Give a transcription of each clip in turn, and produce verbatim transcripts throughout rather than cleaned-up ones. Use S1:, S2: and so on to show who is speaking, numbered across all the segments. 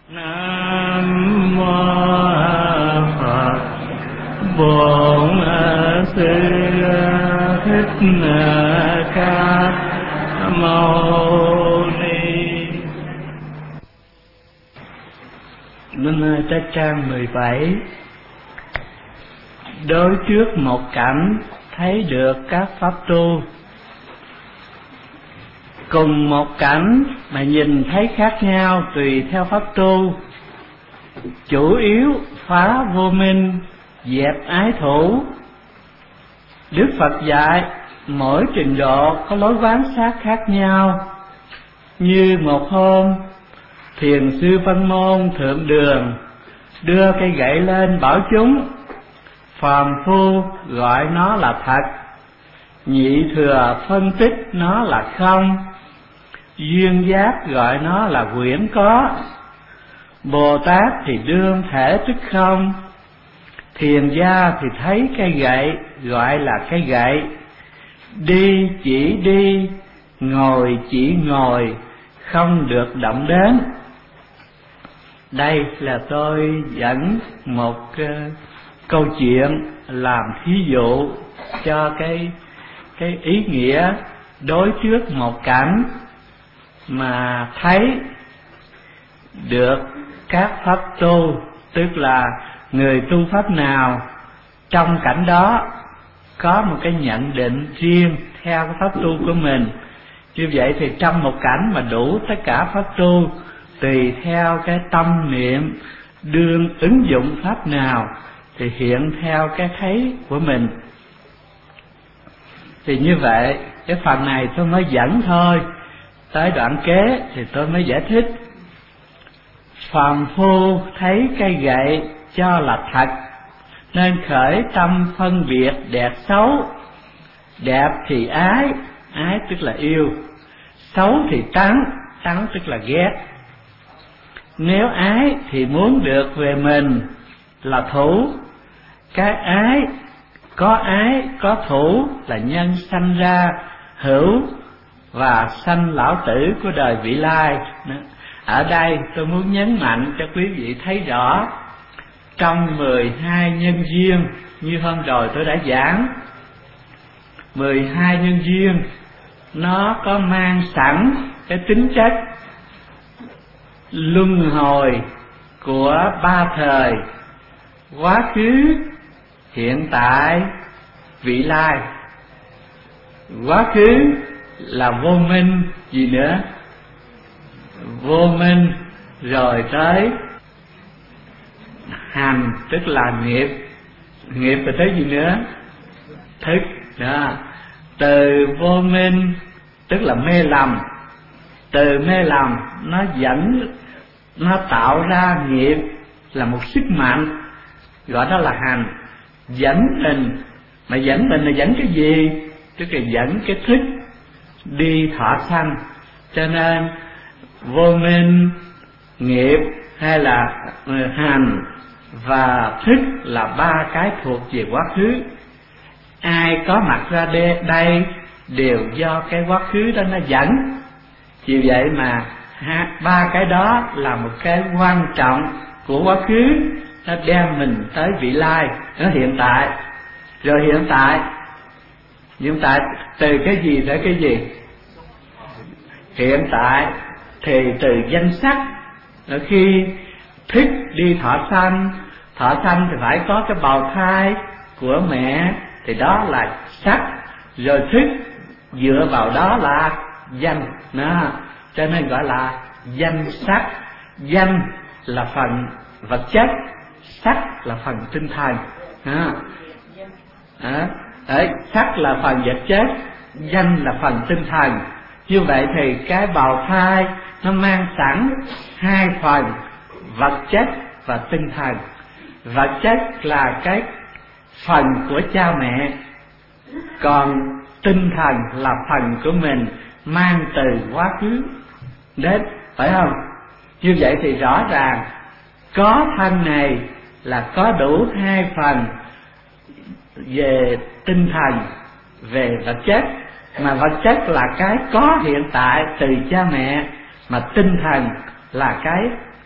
S1: Nam mô Phật Bổn Sư Thích Ca Mâu Ni. Nên tới trang mười bảy. Đối trước một cảnh thấy được các pháp tu, cùng một cảnh mà nhìn thấy khác nhau tùy theo pháp tu. Chủ yếu phá vô minh, dẹp ái thủ. Đức Phật dạy mỗi trình độ có lối quán sát khác nhau. Như một hôm, thiền sư Văn Môn thượng đường đưa cây gậy lên bảo chúng: phàm phu gọi nó là thật, nhị thừa phân tích nó là không, duyên giác gọi nó là quyển có, Bồ Tát thì đương thể tức không, thiền gia thì thấy cây gậy gọi là cây gậy, đi chỉ đi, ngồi chỉ ngồi, không được động đến. Đây là tôi dẫn một uh, câu chuyện làm thí dụ cho cái cái ý nghĩa đối trước một cảnh mà thấy được các pháp tu, tức là người tu pháp nào trong cảnh đó có một cái nhận định riêng theo cái pháp tu của mình. Như vậy thì trong một cảnh mà đủ tất cả pháp tu, tùy theo cái tâm niệm đương ứng dụng pháp nào thì hiện theo cái thấy của mình. Thì như vậy cái phần này tôi mới dẫn thôi, tới đoạn kế thì tôi mới giải thích. Phàm phu thấy cây gậy cho là thật, nên khởi tâm phân biệt đẹp xấu. Đẹp thì ái, ái tức là yêu. Xấu thì tán, tán tức là ghét. Nếu ái thì muốn được về mình là thủ. Cái ái, có ái, có thủ là nhân sanh ra hữu và sanh lão tử của đời vị lai. Ở đây tôi muốn nhấn mạnh cho quý vị thấy rõ, trong mười hai nhân duyên như hôm rồi tôi đã giảng, mười hai nhân duyên nó có mang sẵn cái tính chất luân hồi của ba thời: quá khứ, hiện tại, vị lai. Quá khứ là vô minh, gì nữa? Vô minh. Rồi tới hành, tức là nghiệp. Nghiệp rồi tới gì nữa? Thức. Đó. Từ vô minh tức là mê lầm, từ mê lầm nó dẫn, nó tạo ra nghiệp là một sức mạnh, gọi đó là hành. Dẫn mình, mà dẫn mình là dẫn cái gì? Tức là dẫn cái thức đi thọ sanh. Cho nên vô minh, nghiệp hay là hành và thức là ba cái thuộc về quá khứ. Ai có mặt ra đây đều do cái quá khứ đó nó dẫn. Vì vậy mà ba cái đó là một cái quan trọng của quá khứ, nó đem mình tới vị lai, nó hiện tại. Rồi hiện tại, hiện tại từ cái gì tới cái gì? Hiện tại thì từ danh sắc. Khi thức đi thọ sanh, thọ sanh thì phải có cái bào thai của mẹ, thì đó là sắc. Rồi thức dựa vào đó là danh. Đó. Cho nên gọi là danh sắc. Danh là phần vật chất, sắc là phần tinh thần. Đó. Đó. Đấy, sắc là phần vật chất, danh là phần tinh thần. Như vậy thì cái bào thai nó mang sẵn hai phần, vật chất và tinh thần. Vật chất là cái phần của cha mẹ, còn tinh thần là phần của mình mang từ quá khứ đến, phải không? Như vậy thì rõ ràng có thân này là có đủ hai phần về tinh thần, về vật chất. Mà vật chất là cái có hiện tại từ cha mẹ, mà tinh thần là cái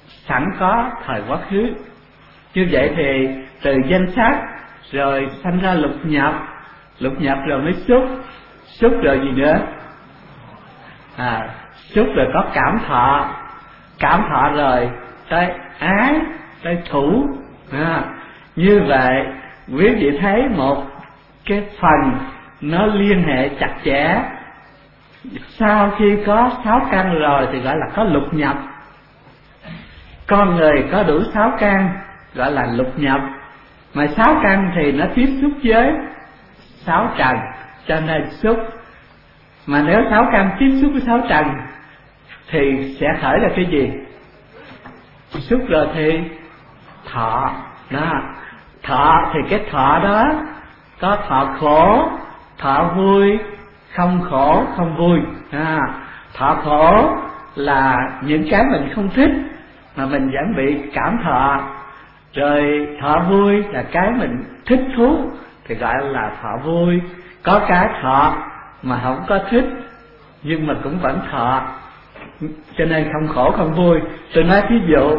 S1: sẵn có thời quá khứ. Như vậy thì từ danh sắc rồi sanh ra lục nhập, lục nhập rồi mới xúc, xúc rồi gì nữa? À, xúc rồi có cảm thọ, cảm thọ rồi tới ái, tới thủ. À, như vậy quý vị thấy một cái phần nó liên hệ chặt chẽ. Sau khi có sáu căn rồi thì gọi là có lục nhập. Con người có đủ sáu căn gọi là lục nhập. Mà sáu căn thì nó tiếp xúc với sáu trần, cho nên xúc. Mà nếu sáu căn tiếp xúc với sáu trần thì sẽ khởi ra cái gì? Xúc rồi thì thọ. Đó, thọ thì cái thọ đó có thọ khổ, thọ vui, không khổ, không vui. À, thọ khổ là những cái mình không thích mà mình vẫn bị cảm thọ. Rồi thọ vui là cái mình thích thú thì gọi là thọ vui. Có cái thọ mà không có thích nhưng mà cũng vẫn thọ, cho nên không khổ không vui. Tôi nói ví dụ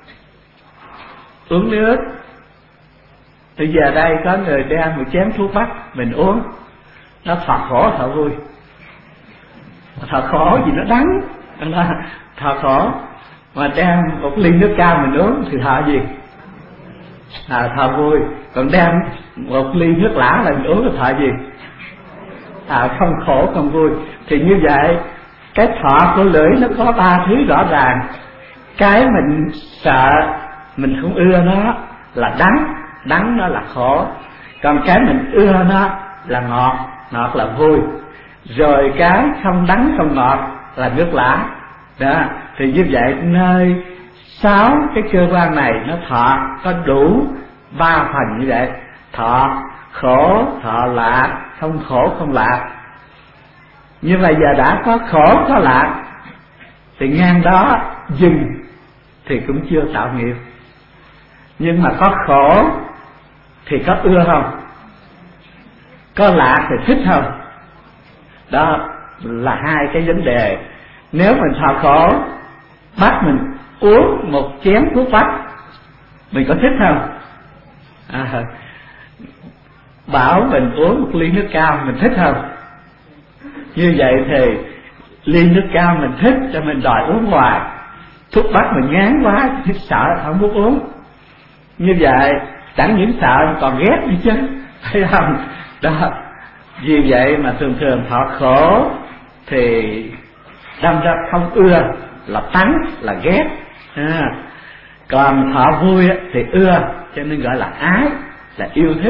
S1: uống nước. Bây giờ đây có người đem một chén thuốc bắc mình uống, nó thọ khổ thọ vui? Thọ khổ gì nó đắng, nó thọ khổ. Mà đem một ly nước cam mình uống thì thọ gì? À, thọ vui. Còn đem một ly nước lã là mình uống thì thọ gì? À, không khổ không vui. Thì như vậy cái thọ của lưỡi nó có ba thứ rõ ràng. Cái mình sợ, mình không ưa nó là đắng, đắng nó là khổ. Còn cái mình ưa nó là ngọt, ngọt là vui. Rồi cái không đắng không ngọt là nước lã. Đó, thì như vậy nơi sáu cái cơ quan này nó thọ có đủ ba phần như vậy. Thọ khổ, thọ lạc, không khổ không lạc. Nhưng mà giờ đã có khổ có lạc thì ngang đó dừng thì cũng chưa tạo nghiệp. Nhưng mà có khổ thì có ưa không? Có lạc thì thích không? Đó là hai cái vấn đề. Nếu mình thọ khổ, bắt mình uống một chén thuốc bắc, mình có thích không? À, bảo mình uống một ly nước cam, mình thích không? Như vậy thì ly nước cam mình thích cho mình đòi uống hoài, thuốc bắc mình ngán quá, sợ không muốn uống. Như vậy chẳng những sợ còn ghét nữa chứ, thấy không? Đó, vì vậy mà thường thường thọ khổ thì đâm ra không ưa, là tánh, là ghét. À, còn thọ vui thì ưa, cho nên gọi là ái, là yêu thích.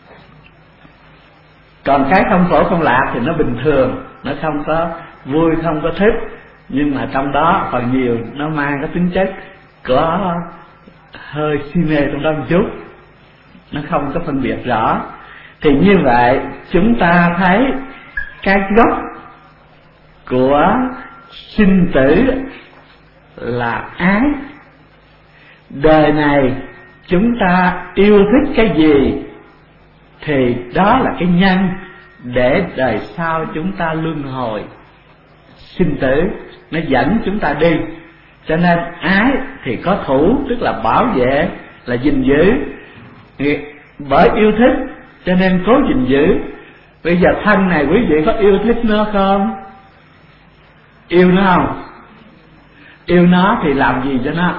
S1: Còn cái không khổ không lạc thì nó bình thường, nó không có vui, không có thích, nhưng mà trong đó phần nhiều nó mang cái tính chất có hơi si mê trong đó một chút, nó không có phân biệt rõ. Thì như vậy chúng ta thấy cái gốc của sinh tử là ái. Đời này chúng ta yêu thích cái gì thì đó là cái nhân để đời sau chúng ta luân hồi sinh tử, nó dẫn chúng ta đi. Cho nên ái thì có thủ, tức là bảo vệ, là gìn giữ. Bởi yêu thích cho nên cố gìn giữ. Bây giờ thân này quý vị có yêu thích nó không? Yêu nó không? Yêu nó thì làm gì cho nó?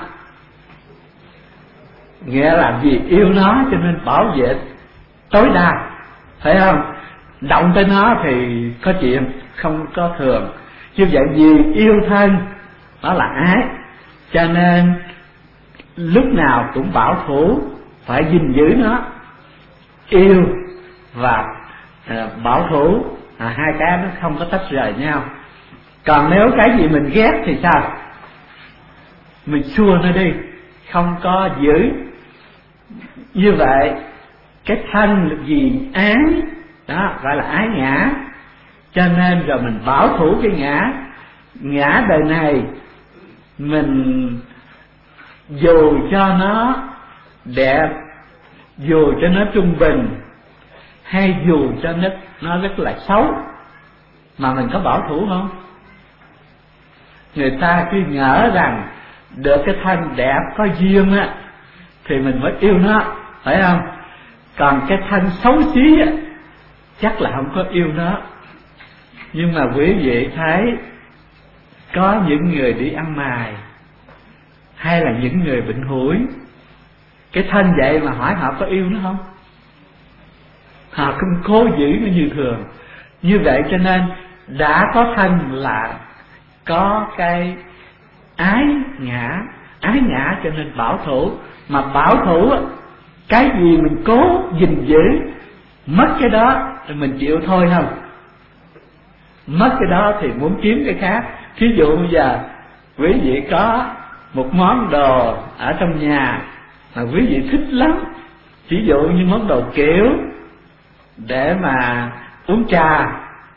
S1: Nghĩa làm gì? Yêu nó cho nên bảo vệ tối đa, phải không? Động tới nó thì có chuyện, không có thường. Như vậy vì yêu thân, đó là ái, cho nên lúc nào cũng bảo thủ, phải gìn giữ nó. Yêu và à, bảo thủ, à, hai cái nó không có tách rời nhau. Còn nếu cái gì mình ghét thì sao? Mình xua nó đi, không có giữ. Như vậy cái thân gì ái, đó gọi là ái ngã. Cho nên rồi mình bảo thủ cái ngã. Ngã đời này mình dù cho nó đẹp, dù cho nó trung bình, hay dù cho nó, nó rất là xấu, mà mình có bảo thủ không? Người ta cứ ngỡ rằng được cái thân đẹp có duyên á thì mình mới yêu nó, phải không? Còn cái thân xấu xí á chắc là không có yêu nó. Nhưng mà quý vị thấy có những người đi ăn mày hay là những người bệnh hủi, cái thân vậy mà hỏi họ có yêu nó không? Họ cũng cố giữ nó như thường. Như vậy cho nên đã có thân là có cái ái ngã. Ái ngã cho nên bảo thủ. Mà bảo thủ cái gì mình cố gìn giữ, mất cái đó thì mình chịu thôi không? Mất cái đó thì muốn kiếm cái khác. Thí dụ bây giờ quý vị có một món đồ ở trong nhà mà quý vị thích lắm, ví dụ như món đồ kiểu để mà uống trà.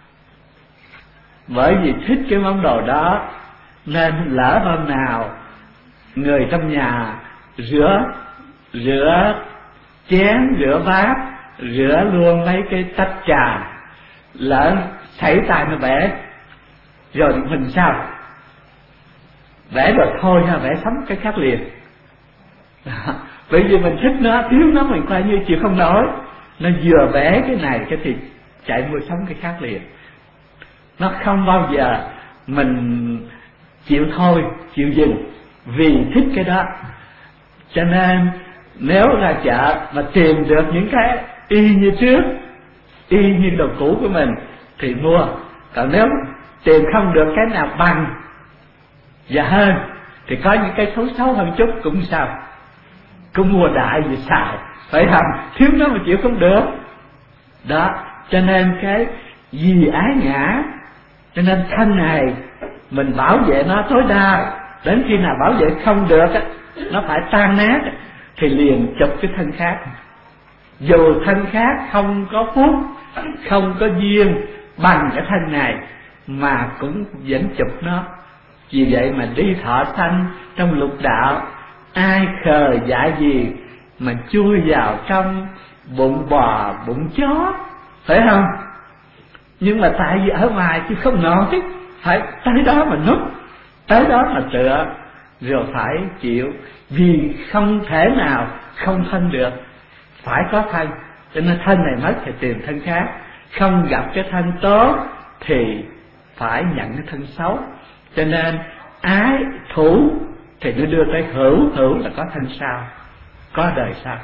S1: Bởi vì thích cái món đồ đó nên lỡ hôm nào người trong nhà rửa rửa chén, rửa bát, rửa luôn mấy cái tách trà, lỡ xảy tay nó bể rồi mình sao? Vẽ rồi thôi ha, vẽ sống cái khác liền. Bởi vì mình thích nó, thiếu nó mình coi như chịu không nổi. Nó vừa vẽ cái này cái thì chạy mua sống cái khác liền. Nó không bao giờ mình chịu thôi, chịu dừng vì thích cái đó. Cho nên nếu ra chợ mà tìm được những cái y như trước, y như đồ cũ của mình thì mua. Còn nếu tìm không được cái nào bằng và hơn thì có những cái xấu xấu hơn chút cũng sao, cũng mua đại vì xài, phải không? Thiếu nó mà chịu không được. Đó, cho nên cái vì ái ngã, cho nên thân này mình bảo vệ nó tối đa. Đến khi nào bảo vệ không được á, nó phải tan nát thì liền chụp cái thân khác. Dù thân khác không có phúc, không có duyên bằng cái thân này mà cũng vẫn chụp nó. Vì vậy mà đi thọ sanh trong lục đạo, ai khờ dại gì mà chui vào trong bụng bò, bụng chó, phải không? Nhưng mà tại vì ở ngoài chứ không nổi, phải tới đó mà núp, tới đó mà tựa, rồi phải chịu. Vì không thể nào không thân được, phải có thân. Cho nên thân này mất thì tìm thân khác. Không gặp cái thân tốt thì phải nhận cái thân xấu. Cho nên ái thủ thì nó đưa tới hữu, hữu là có thân sau, có đời sau.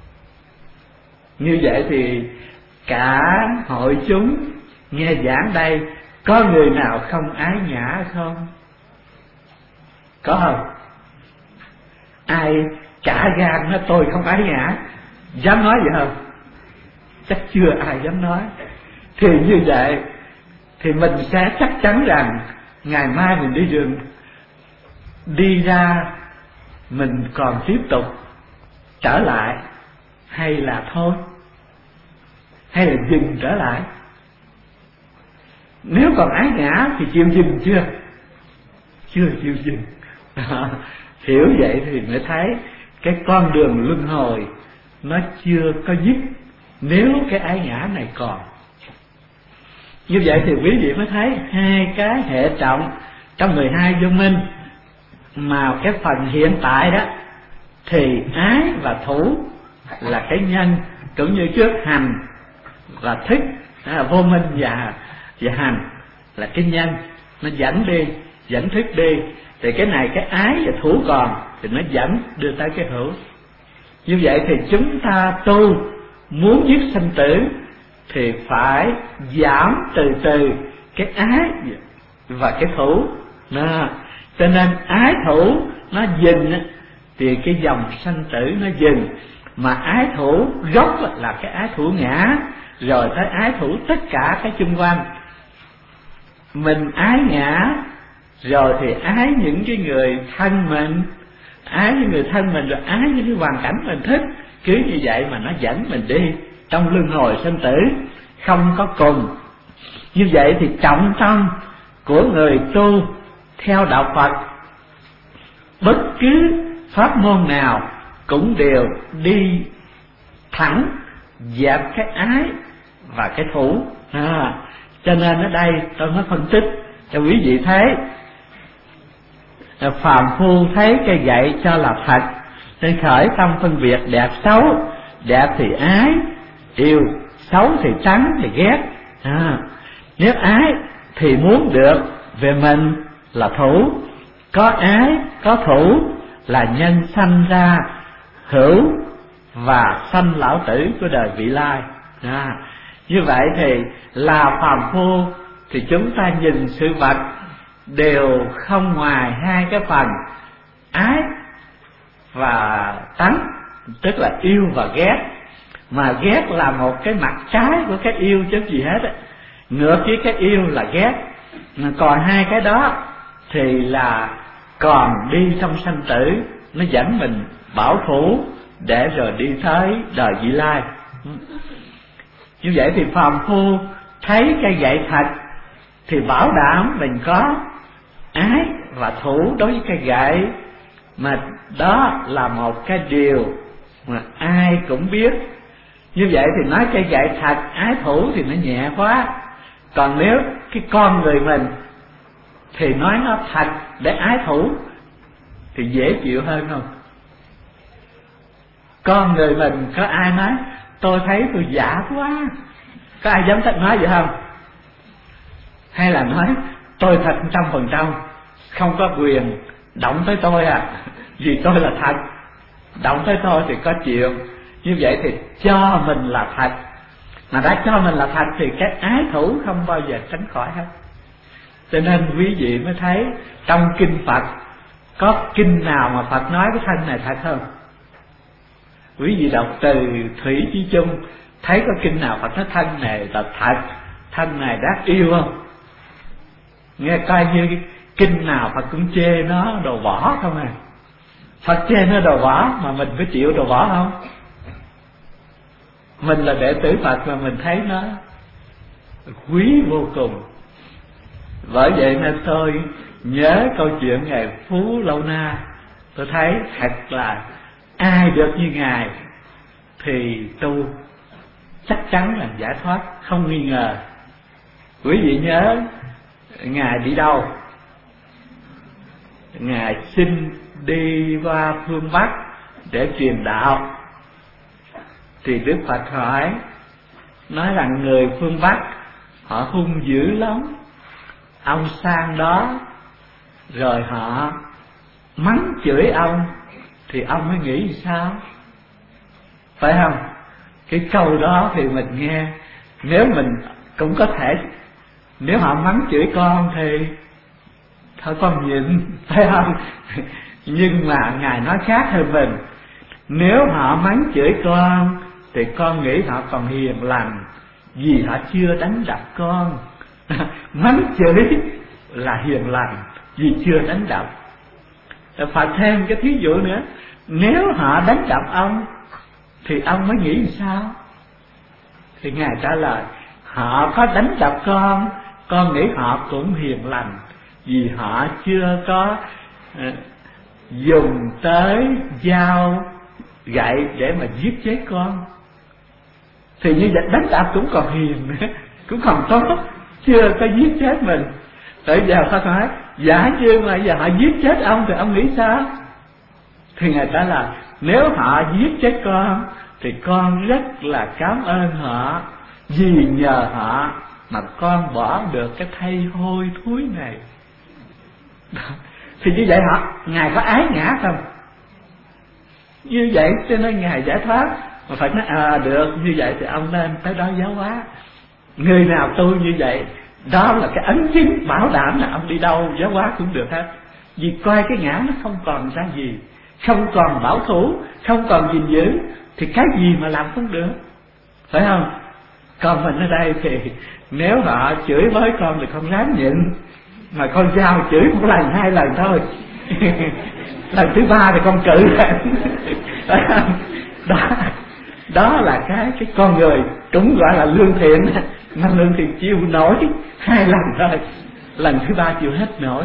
S1: Như vậy thì cả hội chúng nghe giảng đây, có người nào không ái ngã không? Có không? Ai cả gan nói tôi không ái ngã, dám nói vậy không? Chắc chưa ai dám nói. Thì như vậy thì mình sẽ chắc chắn rằng ngày mai mình đi đường đi ra, mình còn tiếp tục trở lại hay là thôi, hay là dừng trở lại. Nếu còn ái ngã thì chịu dừng chưa? Chưa chịu dừng. Hiểu vậy thì mới thấy cái con đường luân hồi nó chưa có dứt nếu cái ái ngã này còn. Như vậy thì quý vị mới thấy hai cái hệ trọng trong mười hai vô minh. Mà cái phần hiện tại đó thì ái và thủ là cái nhân, cũng như trước hành và thức, là vô minh và, và hành là cái nhân, nó dẫn đi, dẫn thức đi. Thì cái này cái ái và thủ còn thì nó dẫn đưa tới cái hữu. Như vậy thì chúng ta tu muốn dứt sanh tử thì phải giảm từ từ cái ái và cái thủ. Đó. Cho nên ái thủ nó dừng thì cái dòng sanh tử nó dừng. Mà ái thủ gốc là cái ái thủ ngã, rồi tới ái thủ tất cả cái chung quanh. Mình ái ngã rồi thì ái những cái người thân mình, ái những người thân mình, rồi ái những cái hoàn cảnh mình thích. Cứ như vậy mà nó dẫn mình đi trong luân hồi sanh tử không có cùng. Như vậy thì trọng tâm của người tu theo đạo Phật, bất cứ pháp môn nào cũng đều đi thẳng dẹp cái ái và cái thủ. À, cho nên ở đây tôi mới phân tích cho quý vị thấy Phàm phu thấy cây gậy cho là thật, nên khởi tâm phân biệt đẹp xấu. Đẹp thì ái, yêu; xấu thì tránh, thì ghét. à, Nếu ái thì muốn được về mình là thủ, có ái, có thủ là nhân sanh ra hữu và sanh lão tử của đời vị lai. à, Như vậy thì là phàm phu thì chúng ta nhìn sự vật đều không ngoài hai cái phần ái và tánh, tức là yêu và ghét. Mà ghét là một cái mặt trái của cái yêu chứ gì hết á. Ngược với cái yêu là ghét. Còn hai cái đó thì là còn đi trong sanh tử, nó dẫn mình bảo thủ để rồi đi tới đời vị lai. Như vậy thì phàm phu thấy cây gậy thật thì bảo đảm mình có ái và thủ đối với cây gậy. Mà đó là một cái điều mà ai cũng biết. Như vậy thì nói cây gậy thật, ái thủ thì nó nhẹ quá. Còn nếu cái con người mình thì nói nó thật để ái thủ thì dễ chịu hơn không? Con người mình có ai nói tôi thấy tôi giả quá, có ai dám thích nói vậy không? Hay là nói tôi thật trăm phần trăm, không có quyền động tới tôi à, vì tôi là thật, động tới tôi thì có chịu. Như vậy thì cho mình là thật. Mà đã cho mình là thật thì cái ái thủ không bao giờ tránh khỏi hết. Cho nên quý vị mới thấy trong kinh Phật có kinh nào mà Phật nói cái thân này thật không? Quý vị đọc từ Thủy Chí Chung thấy có kinh nào Phật nói thân này là thật, thân này đáng yêu không? Nghe coi như kinh nào Phật cũng chê nó đồ bỏ không à. Phật chê nó đồ bỏ mà mình có chịu đồ bỏ không? Mình là đệ tử Phật mà mình thấy nó quý vô cùng. Bởi vậy nên tôi nhớ câu chuyện Ngài Phú Lâu Na, tôi thấy thật là ai được như Ngài thì tu chắc chắn là giải thoát, không nghi ngờ. Quý vị nhớ Ngài đi đâu? Ngài xin đi qua phương Bắc để truyền đạo. Thì Đức Phật hỏi, nói rằng người phương Bắc họ hung dữ lắm. Ông sang đó rồi họ mắng chửi ông thì ông mới nghĩ sao? Phải không? Cái câu đó thì mình nghe, nếu mình cũng có thể, nếu họ mắng chửi con thì thôi con nhịn, phải không? Nhưng mà Ngài nói khác hơn mình. Nếu họ mắng chửi con thì con nghĩ họ còn hiền lành, vì họ chưa đánh đập con. Mắng chửi là hiền lành vì chưa đánh đập. Phật thêm cái thí dụ nữa, nếu họ đánh đập ông thì ông mới nghĩ sao? Thì Ngài trả lời, họ có đánh đập con, con nghĩ họ cũng hiền lành, vì họ chưa có uh, dùng tới dao gậy để mà giết chết con. Thì như vậy đánh đập cũng còn hiền nữa, cũng còn tốt, chưa có giết chết mình. Tại giờ Phật nói, giả như mà giờ họ giết chết ông thì ông nghĩ sao? Thì Ngài trả lời, nếu họ giết chết con thì con rất là cảm ơn họ, vì nhờ họ mà con bỏ được cái thây hôi thối này. Thì như vậy họ, Ngài có ái ngã không? Như vậy cho nên Ngài giải thoát. Mà phải nói à được, như vậy thì ông nên tới đó giáo hóa. Người nào tu như vậy, đó là cái ấn chứng bảo đảm là ông đi đâu giáo hóa cũng được hết. Vì coi cái ngã nó không còn ra gì, không còn bảo thủ, không còn gìn giữ, thì cái gì mà làm không được, phải không? Còn mình ở đây thì nếu họ chửi với con thì con dám nhịn, mà con giao chửi một lần hai lần thôi lần thứ ba thì con cự đó đó là cái cái con người cũng gọi là lương thiện, mà lương thiện chịu nổi hai lần thôi, lần thứ ba chịu hết nổi.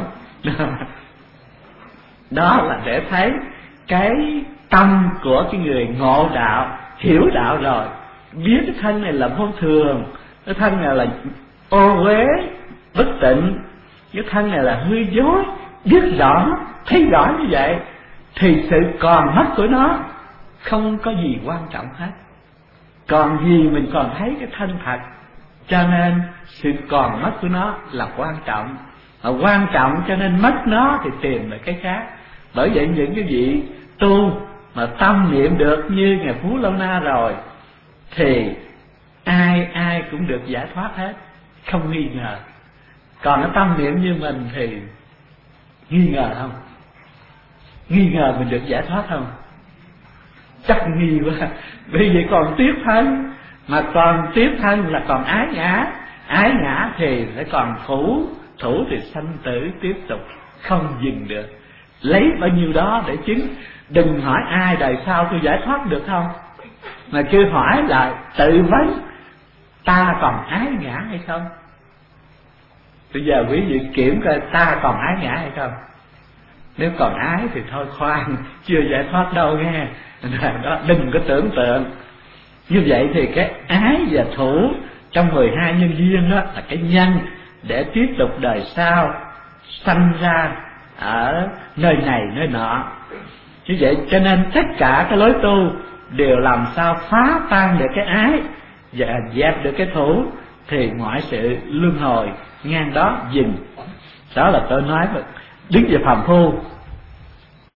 S1: Đó là để thấy cái tâm của cái người ngộ đạo, hiểu đạo rồi, biết cái thân này là vô thường, cái thân này là ô uế bất tịnh, cái thân này là hư dối, biết rõ, thấy rõ như vậy thì sự còn mất của nó không có gì quan trọng hết. Còn gì mình còn thấy cái thân thật, cho nên sự còn mất của nó là quan trọng. Mà quan trọng cho nên mất nó thì tìm lại cái khác. Bởi vậy những cái vị tu mà tâm niệm được như Ngài Phú Lâu Na rồi thì ai ai cũng được giải thoát hết, không nghi ngờ. Còn cái tâm niệm như mình thì nghi ngờ không? Nghi ngờ mình được giải thoát không? Chắc nghi quá. Bởi vì còn tiếp thân, mà còn tiếp thân là còn ái ngã. Ái ngã thì phải còn thủ, thủ thì sanh tử tiếp tục không dừng được. Lấy bao nhiêu đó để chứng. Đừng hỏi ai đời sau tôi giải thoát được không, mà cứ hỏi là tự vấn ta còn ái ngã hay không. Bây giờ quý vị kiểm coi ta còn ái ngã hay không. Nếu còn ái thì thôi khoan, chưa giải thoát đâu nghe. Đó, đừng có tưởng tượng. Như vậy thì cái ái và thủ trong mười hai nhân duyên đó là cái nhân để tiếp tục đời sau sanh ra ở nơi này nơi nọ. Như vậy cho nên tất cả cái lối tu đều làm sao phá tan được cái ái và dẹp được cái thủ thì mọi sự luân hồi ngang đó dừng. Đó là tôi nói đứng về phàm phu